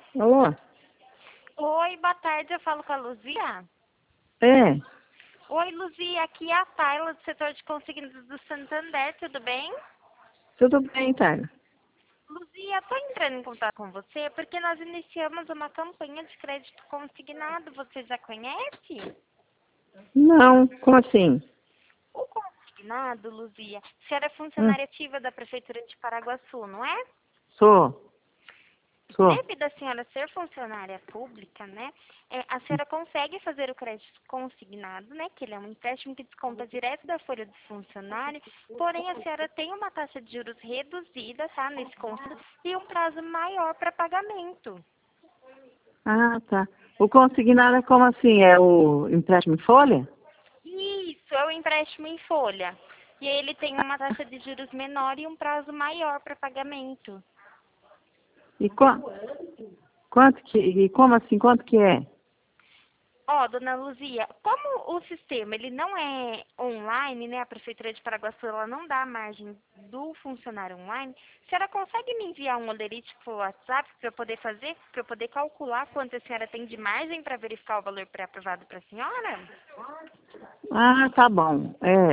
Alô? Oi, boa tarde, eu falo com a Luzia. É, Oi, Luzia, aqui é a Tayla do setor de consignados do Santander, tudo bem? tudo bem, Tyler? Luzia, estou entrando em contato com você porque nós iniciamos uma campanha de crédito consignado, você já conhece? Não, como assim? O consignado, Luzia, a senhora é Hum, funcionária ativa da Prefeitura de Paraguaçu, não é? sou, sou. Devido a senhora ser funcionária pública, né, a senhora consegue fazer o crédito consignado, né, que ele é um empréstimo que desconta direto da folha do funcionário, porém a senhora tem uma taxa de juros reduzida, tá, nesse consignado, e um prazo maior para pagamento. Ah, tá. O consignado é como assim? É o empréstimo em folha? Isso, é o empréstimo em folha. E ele tem uma taxa de juros menor e um prazo maior para pagamento. E quanto que, e como assim, quanto que é? Ó, dona Luzia, como o sistema ele não é online, né? A Prefeitura de Paraguaçu ela não dá margem do funcionário online, a senhora consegue me enviar um olerite por WhatsApp para eu poder fazer, para eu poder calcular quanto a senhora tem de margem para verificar o valor pré-aprovado para a senhora? Ah, tá bom.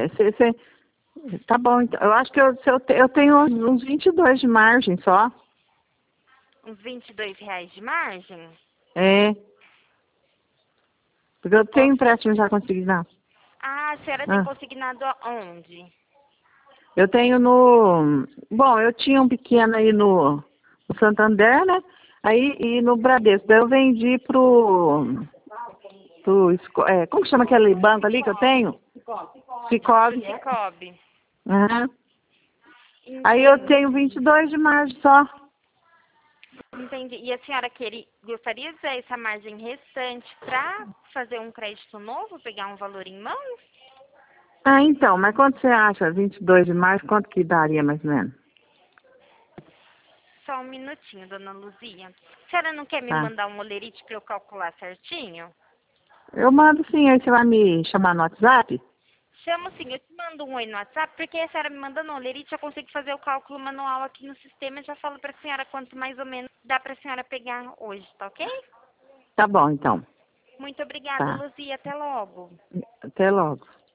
Tá bom, então. Eu acho que eu tenho uns 22 de margem só. Uns R$ 22 de margem? É, porque eu tenho Posso? empréstimo já consignado. Ah, a senhora tem Ah, consignado aonde? eu tenho no... Bom, eu tinha um pequeno aí no Santander, né? Aí, e no Bradesco. Daí eu vendi como que chama aquele banco ali que eu tenho? Pro Cicobi. Cicobi. Aham. Aí eu tenho Entendi. 22 de março só. Entendi. E a senhora gostaria de usar essa margem restante para fazer um crédito novo, pegar um valor em mãos? Ah, então, mas quanto você acha? 22 de março, quanto que daria mais ou menos? Só um minutinho, dona Luzia. A senhora não quer me Tá. mandar um olerite para eu calcular certinho? Eu mando sim, aí você vai me chamar no WhatsApp? Chamo sim, eu te mando um oi no WhatsApp, porque a senhora me mandando um olerite, eu consigo fazer o cálculo manual aqui no sistema e já falo para a senhora quanto mais ou menos dá para a senhora pegar hoje, tá ok? Tá bom, então. Muito obrigada, Tá. Luzia. Até logo. Até logo.